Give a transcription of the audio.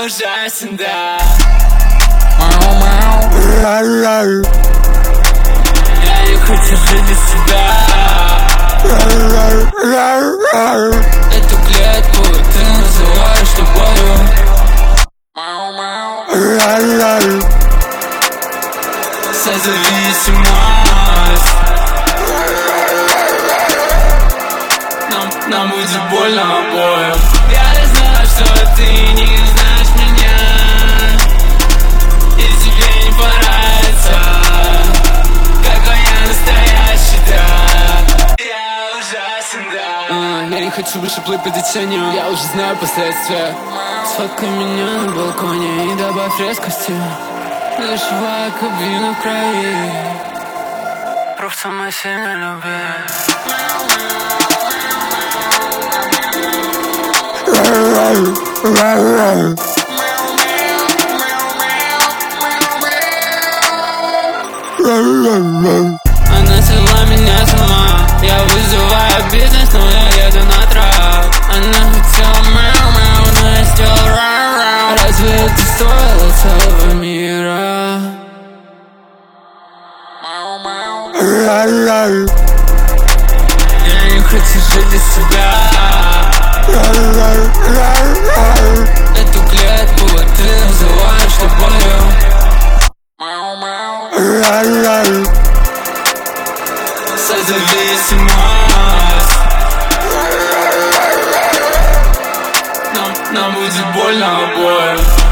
ужасен, да. Я не хочу жить без тебя. Эту клетку ты называешь любовью. Созависимость. Нам будет больно обоим. Я знаю, что ты не знаешь меня, и тебе не понравится какой я настоящий, да. Я ужасен, да. Я не хочу больше плыть под течением, я уже знаю последствия. Сфоткай меня на балконе и добавь резкости. Доживая кабину в крови. Просто мы сильно любим. Она свела меня с ума. Я вызываю бизнес, но я еду на трап. Она хотела мяу-мяу, но я сделал рау-рау. Разве это стоило целого мира? Я не хочу жить без тебя. Эту клетку ты называешь любовью. Созависимость. Нам будет больно обоим.